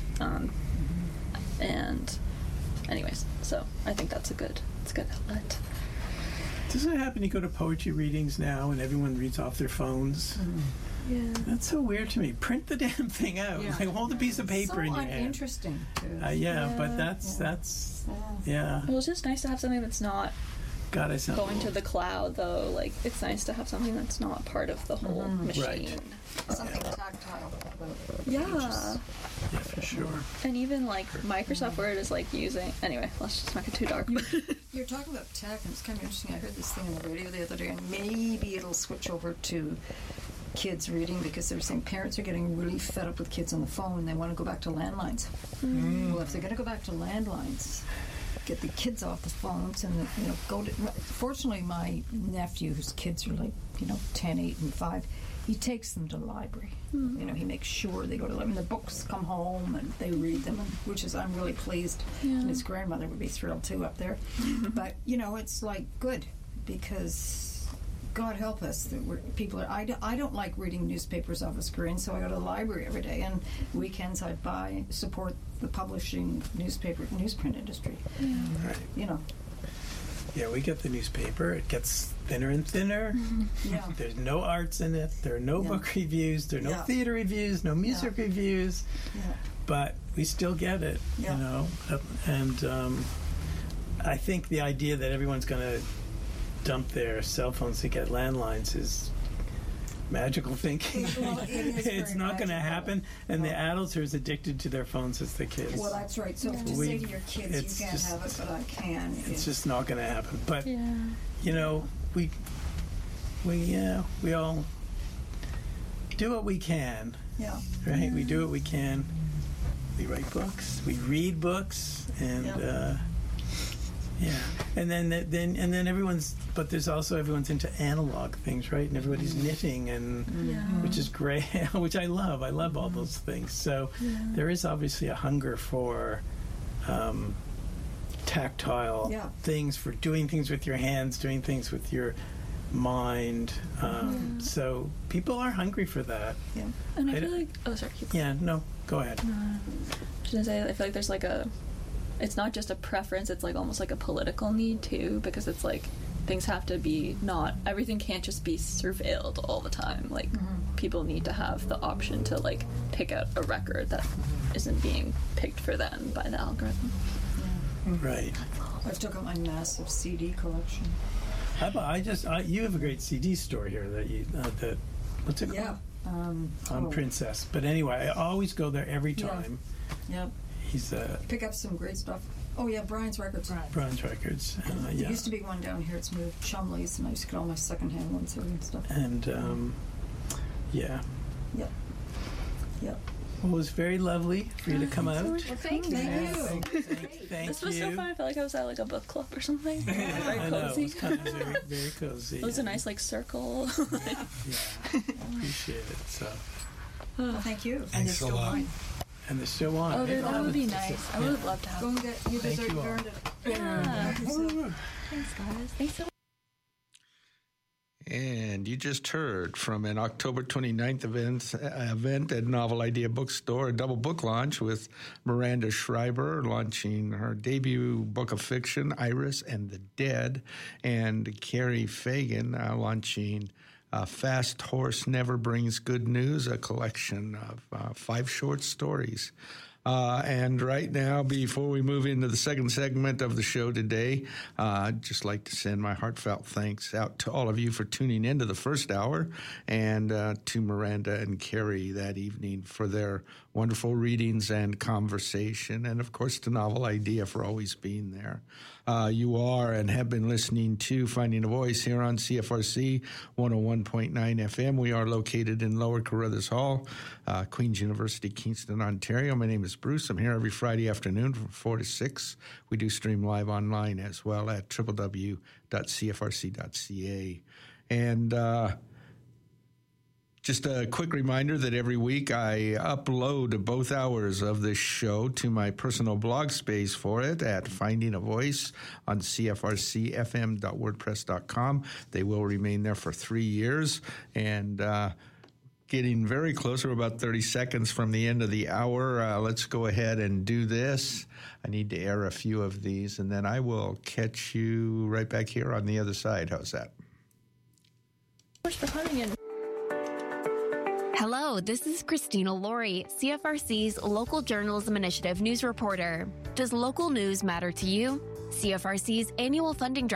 and anyways, so I think it's a good outlet. Doesn't it happen you go to poetry readings now and everyone reads off their phones? Yeah. That's so weird to me. Print the damn thing out. Yeah. Like, hold a piece of paper in your hand. Uninteresting, too. But that's Well, it's just nice to have something that's not God, I sound going to old. the cloud, though. Like, it's nice to have something that's not part of the whole machine. Right. Something tactile. Yeah. Yeah, for sure. And even, like, Microsoft Word is, like, using... Anyway, let's just make it too dark. You're talking about tech, and it's kind of interesting. I heard this thing on the radio the other day, and maybe it'll switch over to kids reading, because they were saying parents are getting really fed up with kids on the phone and they want to go back to landlines. Well, if they're going to go back to landlines, get the kids off the phones and go to. Fortunately, my nephew, whose kids are like 10, 8, and 5, he takes them to the library. He makes sure they go to the library. And the books come home and they read them, I'm really pleased. Yeah. And his grandmother would be thrilled too up there. But it's like good, because God help us that people are. I don't like reading newspapers off a screen, so I go to the library every day. And weekends I support the publishing newsprint industry. Right. Yeah, we get the newspaper. It gets thinner and thinner. Yeah. There's no arts in it. There are no book reviews. There are no theater reviews. No music reviews. Yeah. But we still get it. Yeah. And I think the idea that everyone's going to dump their cell phones to get landlines is magical thinking. Well, it is It's very not going to magical. happen, and the adults are as addicted to their phones as the kids. Well, that's right. So to say to your kids, it's you can't just- have it, but I can. It's just not going to happen. But Yeah. we all do what we can, Yeah. right? We do what we can. We write books. We read books, and and then everyone's. But there's also everyone's into analog things, right? And everybody's knitting, and which is great, which I love. I love all those things. So there is obviously a hunger for tactile things, for doing things with your hands, doing things with your mind. So people are hungry for that. Yeah. And I feel like... Oh, sorry. Yeah, no, go ahead. I was gonna say, I feel like there's like it's not just a preference, it's like almost like a political need too, because it's like things have to be everything can't just be surveilled all the time. Like people need to have the option to like pick out a record that isn't being picked for them by the algorithm. Right. I've took out my massive CD collection. How about you have a great CD store here that what's it called? Yeah. On Princess. But anyway, I always go there every Yeah. time. Yep. He's Pick up some great stuff. Oh yeah, Brian's Records. Bronze Records. There used to be one down here. It's moved, Chumley's, and I used to get all my secondhand ones there and stuff. And yeah. Yep. Yep. Well, it was very lovely for you to come out. Well, Thank you. Thank This was you. so fun. I felt like I was at like a book club or something. Very I know, it cozy. was kind of very, very cozy. It was a nice like circle. Yeah, appreciate it. So, Well, thank you. Thanks there's a still lot. wine. and the show on. Oh, dude, that would be Yeah. nice. I would have loved to have. Go and get you Thank dessert. you all. Earned it. Yeah. So- Thanks, guys. Thanks so much. And you just heard from an October 29th event at Novel Idea Bookstore, a double book launch with Miranda Schreiber launching her debut book of fiction, Iris and the Dead, and Carrie Fagan launching Fast Horse Never Brings Good News, a collection of 5 short stories. And right now, before we move into the second segment of the show today, I'd just like to send my heartfelt thanks out to all of you for tuning into the first hour, and to Miranda and Carrie that evening for their wonderful readings and conversation, and of course to Novel Idea for always being there. You are and have been listening to Finding a Voice here on CFRC 101.9 FM. We are located in Lower Carruthers Hall, Queen's University, Kingston, Ontario. My name is Bruce. I'm here every Friday afternoon from 4 to 6. We do stream live online as well at www.cfrc.ca. And Just a quick reminder that every week I upload both hours of this show to my personal blog space for it at Finding a Voice on cfrcfm.wordpress.com. They will remain there for 3 years, and getting very close. We're about 30 seconds from the end of the hour. Let's go ahead and do this. I need to air a few of these, and then I will catch you right back here on the other side. How's that? Thanks for coming in. Hello, this is Christina Laurie, CFRC's Local Journalism Initiative news reporter. Does local news matter to you? CFRC's annual funding drive